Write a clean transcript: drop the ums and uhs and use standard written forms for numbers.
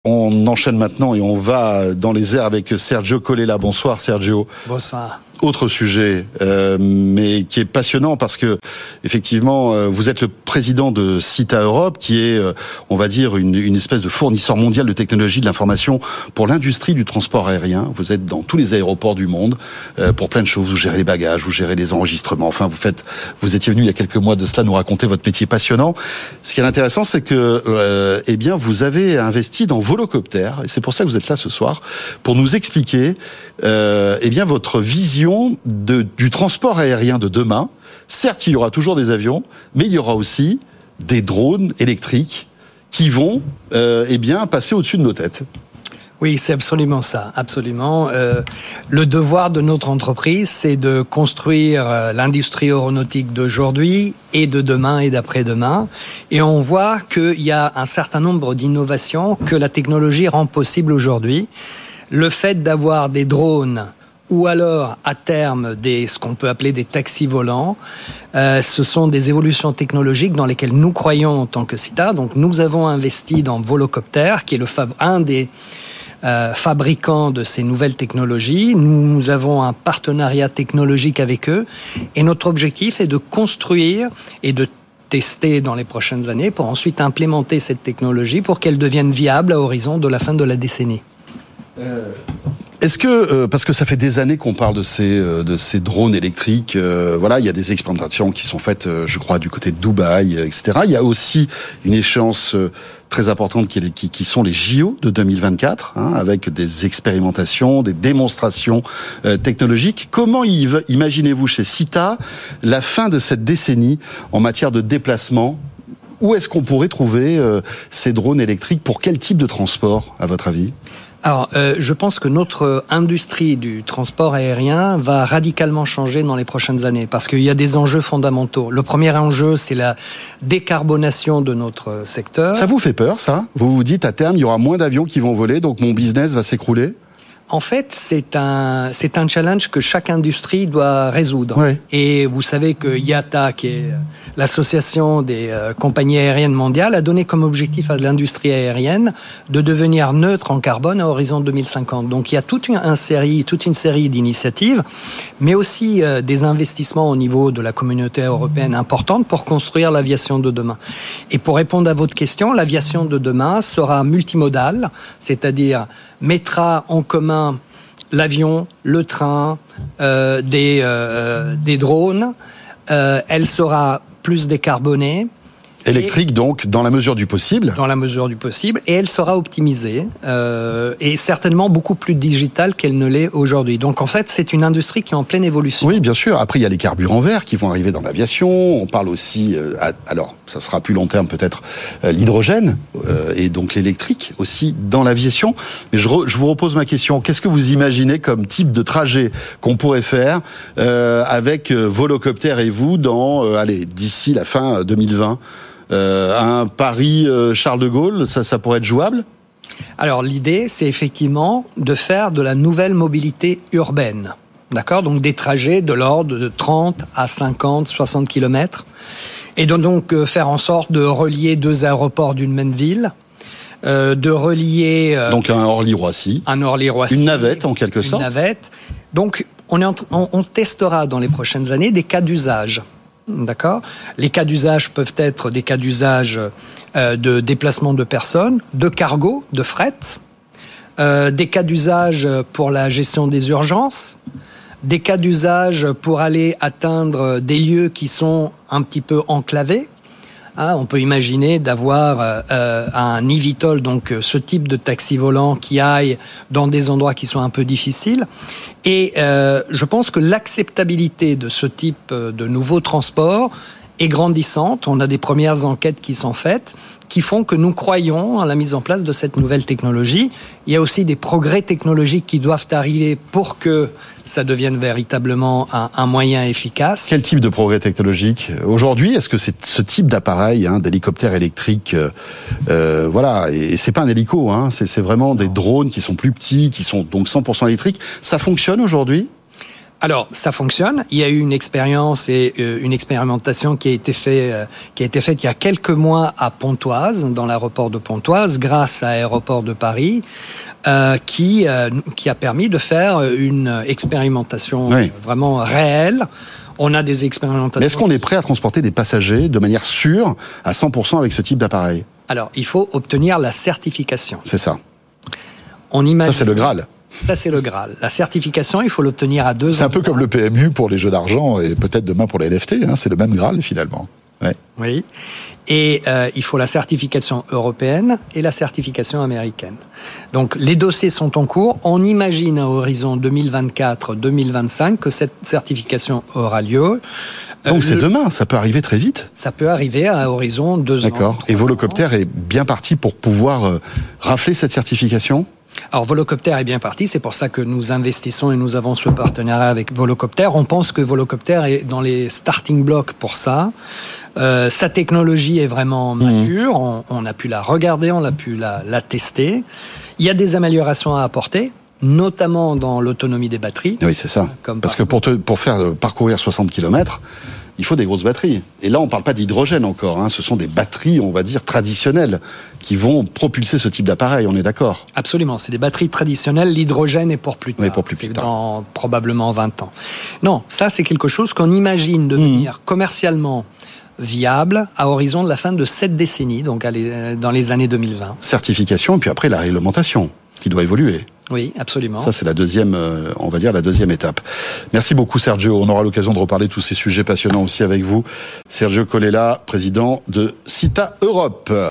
On enchaîne maintenant et on va dans les airs avec Sergio Colella. Bonsoir Sergio. Bonsoir. Autre sujet, mais qui est passionnant parce que effectivement, vous êtes le président de CITA Europe, qui est, on va dire, une espèce de fournisseur mondial de technologie de l'information pour l'industrie du transport aérien. Vous êtes dans tous les aéroports du monde pour plein de choses. Vous gérez les bagages, vous gérez les enregistrements. Enfin, vous étiez venu il y a quelques mois de cela nous raconter votre métier passionnant. Ce qui est intéressant, c'est que, eh bien, vous avez investi dans Volocopter, et c'est pour ça que vous êtes là ce soir pour nous expliquer, eh bien, votre vision du transport aérien de demain. Certes, il y aura toujours des avions, mais il y aura aussi des drones électriques qui vont eh bien, passer au-dessus de nos têtes. Oui, c'est absolument ça, absolument. Le devoir de notre entreprise, c'est de construire l'industrie aéronautique d'aujourd'hui et de demain et d'après-demain. Et on voit qu'il y a un certain nombre d'innovations que la technologie rend possible aujourd'hui. Le fait d'avoir des drones ou alors, à terme, ce qu'on peut appeler des taxis volants. Ce sont des évolutions technologiques dans lesquelles nous croyons en tant que CITA. Donc, nous avons investi dans Volocopter, qui est un des fabricants de ces nouvelles technologies. Nous avons un partenariat technologique avec eux. Et notre objectif est de construire et de tester dans les prochaines années pour ensuite implémenter cette technologie pour qu'elle devienne viable à horizon de la fin de la décennie. Est-ce que, parce que ça fait des années qu'on parle de ces drones électriques, voilà, il y a des expérimentations qui sont faites, je crois, du côté de Dubaï, etc. Il y a aussi une échéance très importante qui sont les JO de 2024, avec des expérimentations, des démonstrations technologiques. Comment imaginez-vous chez CITA la fin de cette décennie en matière de déplacement ? Où est-ce qu'on pourrait trouver ces drones électriques ? Pour quel type de transport, à votre avis ? Alors, je pense que notre industrie du transport aérien va radicalement changer dans les prochaines années parce qu'il y a des enjeux fondamentaux. Le premier enjeu, c'est la décarbonation de notre secteur. Ça vous fait peur, ça ? Vous vous dites, à terme, il y aura moins d'avions qui vont voler, donc mon business va s'écrouler ? En fait, c'est un challenge que chaque industrie doit résoudre. Oui. Et vous savez que IATA, qui est l'association des compagnies aériennes mondiales, a donné comme objectif à l'industrie aérienne de devenir neutre en carbone à horizon 2050. Donc il y a toute une série d'initiatives, mais aussi des investissements au niveau de la communauté européenne importantes pour construire l'aviation de demain. Et pour répondre à votre question, l'aviation de demain sera multimodale, c'est-à-dire mettra en commun l'avion, le train, des drones. Elle sera plus décarbonée. Électrique, donc, dans la mesure du possible. Dans la mesure du possible. Et elle sera optimisée. Et certainement beaucoup plus digitale qu'elle ne l'est aujourd'hui. Donc, en fait, c'est une industrie qui est en pleine évolution. Oui, bien sûr. Après, il y a les carburants verts qui vont arriver dans l'aviation. On parle aussi, alors, ça sera plus long terme peut-être, l'hydrogène et donc l'électrique aussi dans l'aviation. Mais je vous repose ma question. Qu'est-ce que vous imaginez comme type de trajet qu'on pourrait faire avec Volocopter et vous d'ici la fin 2020 un Paris-Charles de Gaulle, ça pourrait être jouable ? Alors l'idée, c'est effectivement de faire de la nouvelle mobilité urbaine. D'accord ? Donc des trajets de l'ordre de 30 à 50, 60 kilomètres. Et donc faire en sorte de relier deux aéroports d'une même ville. De relier... donc un Orly-Roissy. Un Orly-Roissy. Une navette en quelque sorte. Une navette. Donc on testera dans les prochaines années des cas d'usage. D'accord ? Les cas d'usage peuvent être des cas d'usage de déplacement de personnes, de cargo, de fret, des cas d'usage pour la gestion des urgences, des cas d'usage pour aller atteindre des lieux qui sont un petit peu enclavés. On peut imaginer d'avoir un eVTOL, donc ce type de taxi volant qui aille dans des endroits qui sont un peu difficiles. Et je pense que l'acceptabilité de ce type de nouveaux transports est grandissante. On a des premières enquêtes qui sont faites, qui font que nous croyons à la mise en place de cette nouvelle technologie. Il y a aussi des progrès technologiques qui doivent arriver pour que ça devienne véritablement un moyen efficace. Quel type de progrès technologique ? Aujourd'hui, est-ce que c'est ce type d'appareil, d'hélicoptère électrique, voilà, et c'est pas un hélico, c'est vraiment des drones qui sont plus petits, qui sont donc 100% électriques. Ça fonctionne aujourd'hui ? Alors, ça fonctionne. Il y a eu une expérience et une expérimentation qui a été faite il y a quelques mois à Pontoise, dans l'aéroport de Pontoise, grâce à Aéroport de Paris, qui a permis de faire une expérimentation vraiment réelle. On a des expérimentations. Mais est-ce qu'on est prêt à transporter des passagers de manière sûre à 100% avec ce type d'appareil? Alors, il faut obtenir la certification. C'est ça. On imagine. Ça, c'est le Graal. Ça, c'est le Graal. La certification, il faut l'obtenir à 2 ans. C'est un peu comme le PMU pour les jeux d'argent et peut-être demain pour les NFT. C'est le même Graal, finalement. Ouais. Oui. Et il faut la certification européenne et la certification américaine. Donc, les dossiers sont en cours. On imagine à horizon 2024-2025 que cette certification aura lieu. Donc c'est demain, ça peut arriver très vite. Ça peut arriver à horizon 2 ans. D'accord. Et Volocopter est bien parti pour pouvoir rafler cette certification ? Alors Volocopter est bien parti, c'est pour ça que nous investissons et nous avons ce partenariat avec Volocopter. On pense que Volocopter est dans les starting blocks pour ça. Sa technologie est vraiment mature, on a pu la regarder, on a pu la tester. Il y a des améliorations à apporter, notamment dans l'autonomie des batteries. Oui, c'est ça. Parce que pour faire parcourir 60 km, il faut des grosses batteries. Et là, on ne parle pas d'hydrogène encore. Ce sont des batteries, on va dire, traditionnelles qui vont propulser ce type d'appareil, on est d'accord? Absolument, c'est des batteries traditionnelles. L'hydrogène est pour plus tard. Oui, pour plus c'est tard. Dans probablement 20 ans. Non, ça, c'est quelque chose qu'on imagine devenir commercialement viable à horizon de la fin de cette décennie, donc dans les années 2020. Certification, et puis après la réglementation qui doit évoluer. Oui, absolument. Ça, c'est la deuxième, on va dire, la deuxième étape. Merci beaucoup, Sergio. On aura l'occasion de reparler de tous ces sujets passionnants aussi avec vous. Sergio Colella, président de CITA Europe.